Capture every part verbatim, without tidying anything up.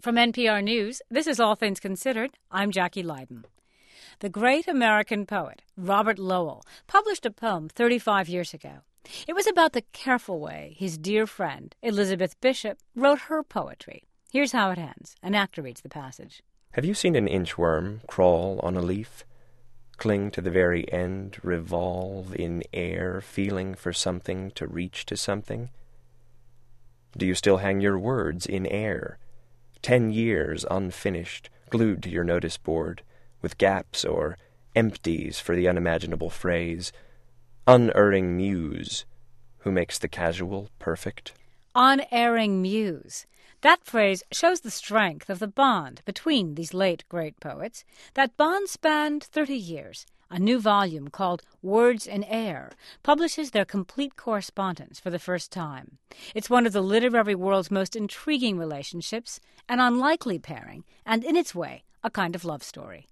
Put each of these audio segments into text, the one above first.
From N P R News, this is All Things Considered. I'm Jackie Leiden. The great American poet, Robert Lowell, published a poem thirty-five years ago. It was about the careful way his dear friend, Elizabeth Bishop, wrote her poetry. Here's how it ends. An actor reads the passage. Have you seen an inchworm crawl on a leaf, cling to the very end, revolve in air, feeling for something to reach to something? Do you still hang your words in air, ten years unfinished, glued to your notice board, with gaps or empties for the unimaginable phrase, unerring muse, who makes the casual perfect? Unerring muse. That phrase shows the strength of the bond between these late great poets. That bond spanned thirty years. A new volume called Words in Air publishes their complete correspondence for the first time. It's one of the literary world's most intriguing relationships, an unlikely pairing, and in its way, a kind of love story.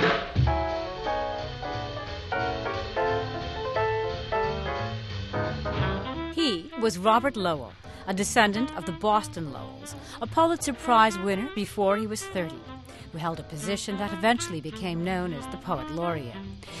He was Robert Lowell, a descendant of the Boston Lowells, a Pulitzer Prize winner before he was thirty, who held a position that eventually became known as the Poet Laureate.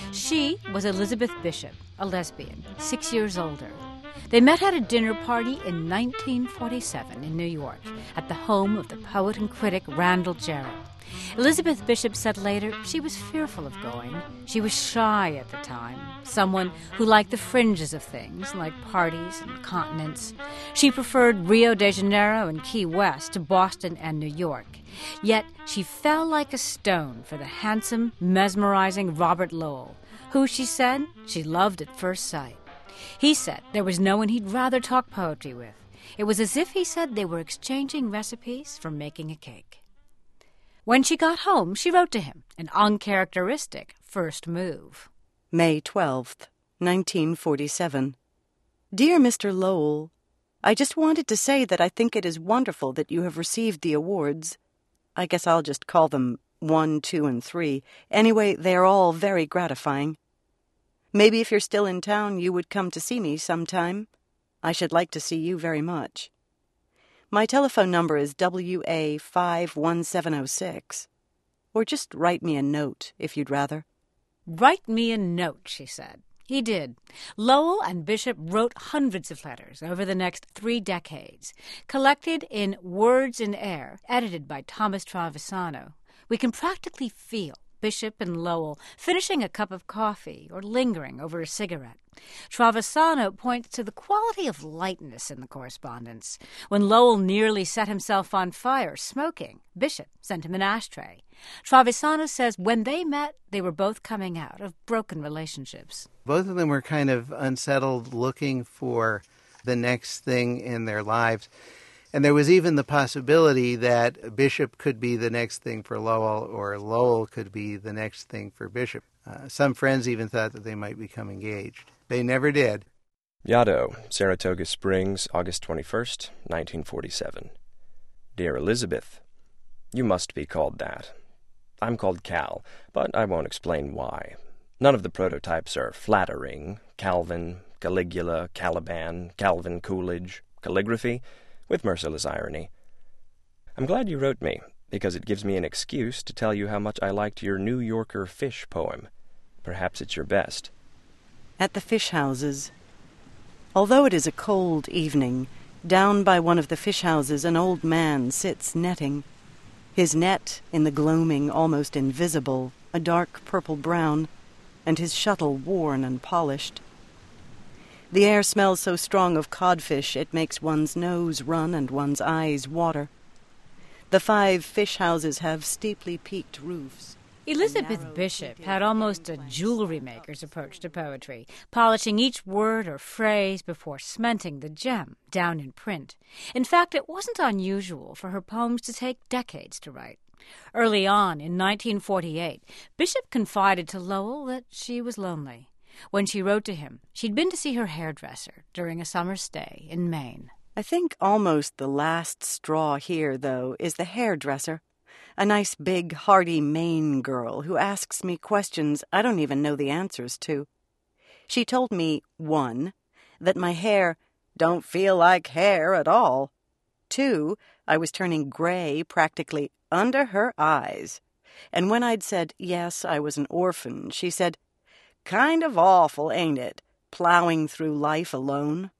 She was Elizabeth Bishop, a lesbian, six years older. They met at a dinner party in nineteen forty-seven in New York, at the home of the poet and critic Randall Jarrett. Elizabeth Bishop said later she was fearful of going. She was shy at the time, someone who liked the fringes of things, like parties and continents. She preferred Rio de Janeiro and Key West to Boston and New York. Yet she fell like a stone for the handsome, mesmerizing Robert Lowell, who, she said, she loved at first sight. He said there was no one he'd rather talk poetry with. It was as if he said they were exchanging recipes for making a cake. When she got home, she wrote to him, an uncharacteristic first move. May twelfth, nineteen forty-seven. Dear Mister Lowell, I just wanted to say that I think it is wonderful that you have received the awards. I guess I'll just call them one, two, and three. Anyway, they are all very gratifying. Maybe if you're still in town, you would come to see me sometime. I should like to see you very much. My telephone number is W A five one seven oh six. Or just write me a note, if you'd rather. Write me a note, she said. He did. Lowell and Bishop wrote hundreds of letters over the next three decades, collected in Words in Air, edited by Thomas Travisano. We can practically feel Bishop and Lowell finishing a cup of coffee or lingering over a cigarette. Travisano points to the quality of lightness in the correspondence. When Lowell nearly set himself on fire smoking, Bishop sent him an ashtray. Travisano says when they met, they were both coming out of broken relationships. Both of them were kind of unsettled, looking for the next thing in their lives. And there was even the possibility that Bishop could be the next thing for Lowell, or Lowell could be the next thing for Bishop. Uh, some friends even thought that they might become engaged. They never did. Yaddo, Saratoga Springs, August twenty-first, nineteen forty-seven. Dear Elizabeth, you must be called that. I'm called Cal, but I won't explain why. None of the prototypes are flattering. Calvin, Caligula, Caliban, Calvin Coolidge, calligraphy, with merciless irony. I'm glad you wrote me, because it gives me an excuse to tell you how much I liked your New Yorker fish poem. Perhaps it's your best. At the fish houses. Although it is a cold evening, down by one of the fish houses an old man sits netting. His net, in the gloaming almost invisible, a dark purple-brown, and his shuttle worn and polished. The air smells so strong of codfish it makes one's nose run and one's eyes water. The five fish houses have steeply peaked roofs. Elizabeth Bishop had almost a jewelry maker's approach to poetry, polishing each word or phrase before cementing the gem down in print. In fact, it wasn't unusual for her poems to take decades to write. Early on, in nineteen forty-eight, Bishop confided to Lowell that she was lonely. When she wrote to him, she'd been to see her hairdresser during a summer stay in Maine. I think almost the last straw here, though, is the hairdresser. A nice, big, hearty Maine girl who asks me questions I don't even know the answers to. She told me, one, that my hair don't feel like hair at all, Two, I was turning gray practically under her eyes. And when I'd said, yes, I was an orphan, she said, "Kind of awful, ain't it, plowing through life alone?"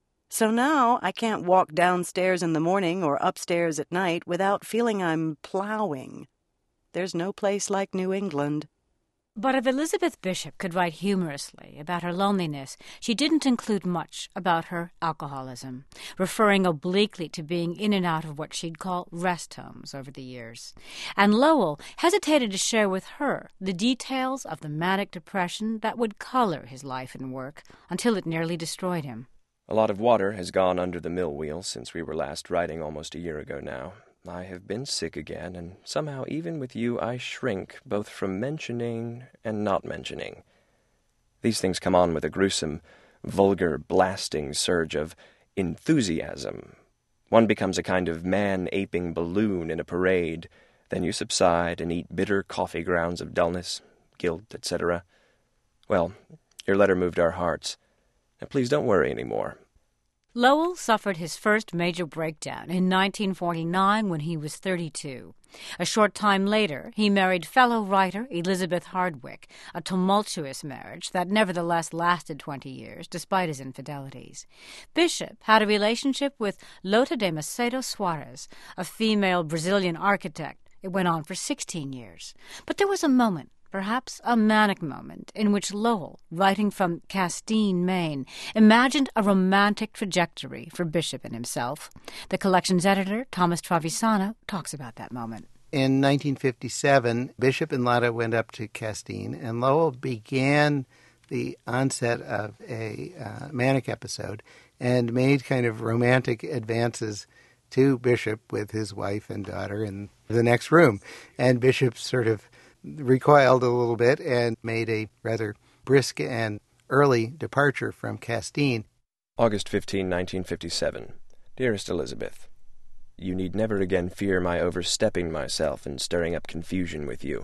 So now I can't walk downstairs in the morning or upstairs at night without feeling I'm plowing. There's no place like New England. But if Elizabeth Bishop could write humorously about her loneliness, she didn't include much about her alcoholism, referring obliquely to being in and out of what she'd call rest homes over the years. And Lowell hesitated to share with her the details of the manic depression that would color his life and work until it nearly destroyed him. A lot of water has gone under the mill wheel since we were last writing almost a year ago now. I have been sick again, and somehow even with you I shrink both from mentioning and not mentioning. These things come on with a gruesome, vulgar, blasting surge of enthusiasm. One becomes a kind of man-aping balloon in a parade. Then you subside and eat bitter coffee grounds of dullness, guilt, et cetera. Well, your letter moved our hearts. Now please don't worry any more. Lowell suffered his first major breakdown in nineteen forty-nine when he was thirty-two. A short time later, he married fellow writer Elizabeth Hardwick, a tumultuous marriage that nevertheless lasted twenty years, despite his infidelities. Bishop had a relationship with Lota de Macedo Soares, a female Brazilian architect. It went on for sixteen years. But there was a moment, perhaps a manic moment, in which Lowell, writing from Castine, Maine, imagined a romantic trajectory for Bishop and himself. The collection's editor, Thomas Travisano, talks about that moment. In nineteen fifty-seven, Bishop and Lotta went up to Castine, and Lowell began the onset of a uh, manic episode and made kind of romantic advances to Bishop with his wife and daughter in the next room. And Bishop sort of recoiled a little bit and made a rather brisk and early departure from Castine. August fifteenth, nineteen fifty-seven. Dearest Elizabeth, you need never again fear my overstepping myself and stirring up confusion with you.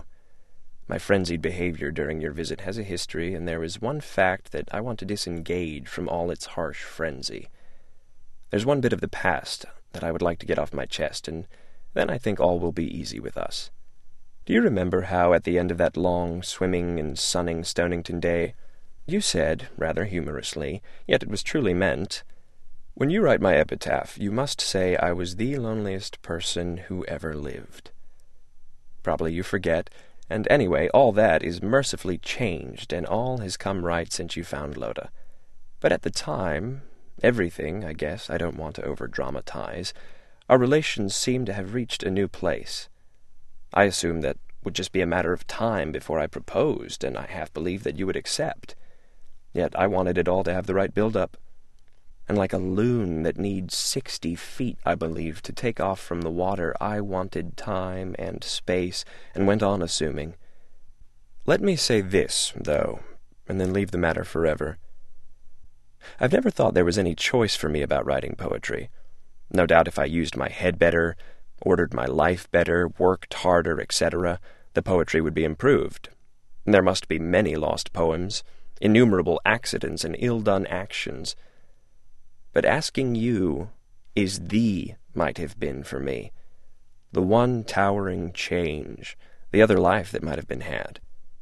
My frenzied behavior during your visit has a history, and there is one fact that I want to disengage from all its harsh frenzy. There's one bit of the past that I would like to get off my chest, and then I think all will be easy with us. Do you remember how, at the end of that long, swimming and sunning Stonington day, you said, rather humorously, yet it was truly meant, "When you write my epitaph, you must say I was the loneliest person who ever lived." Probably you forget, and anyway, all that is mercifully changed, and all has come right since you found Lota. But at the time, everything, I guess, I don't want to over-dramatize, our relations seemed to have reached a new place. I assumed that would just be a matter of time before I proposed, and I half believed that you would accept. Yet I wanted it all to have the right build-up. And like a loon that needs sixty feet, I believe, to take off from the water, I wanted time and space, and went on assuming. Let me say this, though, and then leave the matter forever. I've never thought there was any choice for me about writing poetry. No doubt if I used my head better, ordered my life better, worked harder, et cetera, the poetry would be improved. There must be many lost poems, innumerable accidents and ill-done actions. But asking you is the might have been for me, the one towering change, the other life that might have been had.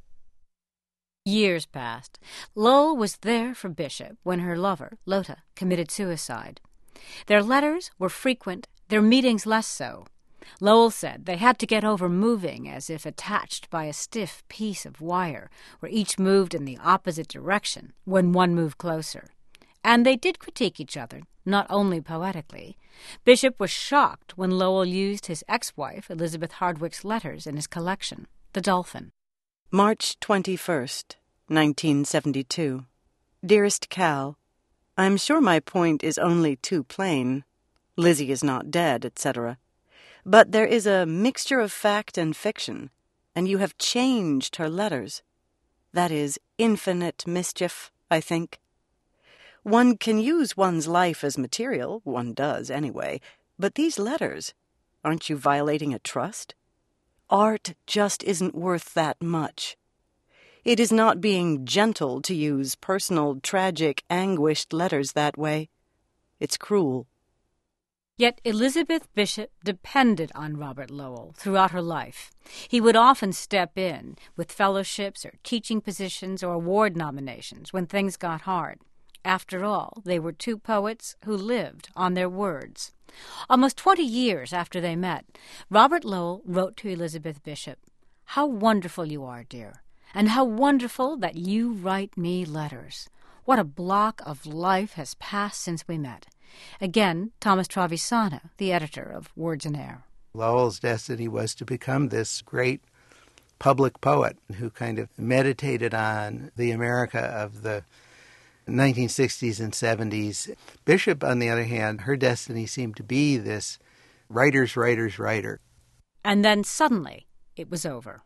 Years passed. Lowell was there for Bishop when her lover, Lota, committed suicide. Their letters were frequent, their meetings less so. Lowell said they had to get over moving as if attached by a stiff piece of wire, where each moved in the opposite direction when one moved closer. And they did critique each other, not only poetically. Bishop was shocked when Lowell used his ex-wife, Elizabeth Hardwick's letters in his collection, The Dolphin. March twenty-first, nineteen seventy-two. Dearest Cal, I'm sure my point is only too plain. Lizzie is not dead, et cetera. But there is a mixture of fact and fiction, and you have changed her letters. That is infinite mischief, I think. One can use one's life as material, one does anyway, but these letters, aren't you violating a trust? Art just isn't worth that much. It is not being gentle to use personal, tragic, anguished letters that way. It's cruel. Yet Elizabeth Bishop depended on Robert Lowell throughout her life. He would often step in with fellowships or teaching positions or award nominations when things got hard. After all, they were two poets who lived on their words. Almost twenty years after they met, Robert Lowell wrote to Elizabeth Bishop, "How wonderful you are, dear, and how wonderful that you write me letters. What a block of life has passed since we met." Again, Thomas Travisano, the editor of Words and Air. Lowell's destiny was to become this great public poet who kind of meditated on the America of the nineteen sixties and seventies. Bishop, on the other hand, her destiny seemed to be this writer's writer's writer. And then suddenly it was over.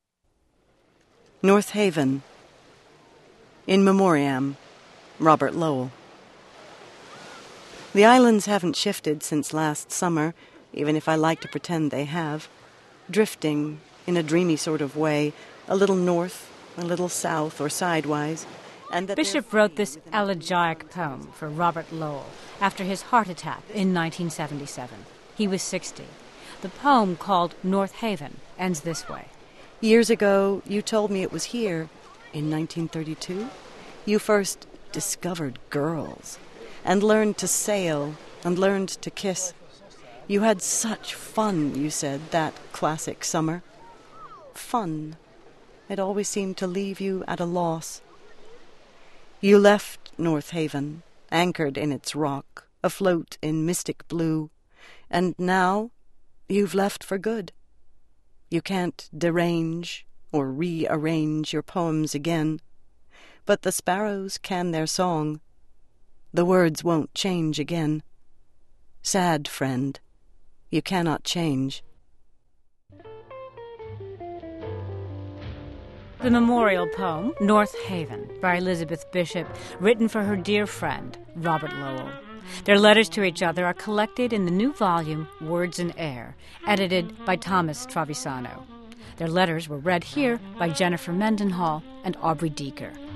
North Haven. In Memoriam, Robert Lowell. The islands haven't shifted since last summer, even if I like to pretend they have. Drifting, in a dreamy sort of way, a little north, a little south, or sidewise. And that Bishop wrote this elegiac poem for Robert Lowell after his heart attack in nineteen seventy-seven. He was sixty. The poem, called North Haven, ends this way. Years ago, you told me it was here, in nineteen thirty-two, you first discovered girls, and learned to sail, and learned to kiss. You had such fun, you said, that classic summer. Fun. It always seemed to leave you at a loss. You left North Haven, anchored in its rock, afloat in mystic blue, and now you've left for good. You can't derange or rearrange your poems again, but the sparrows can their song. The words won't change again. Sad friend, you cannot change. The memorial poem, North Haven, by Elizabeth Bishop, written for her dear friend, Robert Lowell. Their letters to each other are collected in the new volume, Words and Air, edited by Thomas Travisano. Their letters were read here by Jennifer Mendenhall and Aubrey Deeker.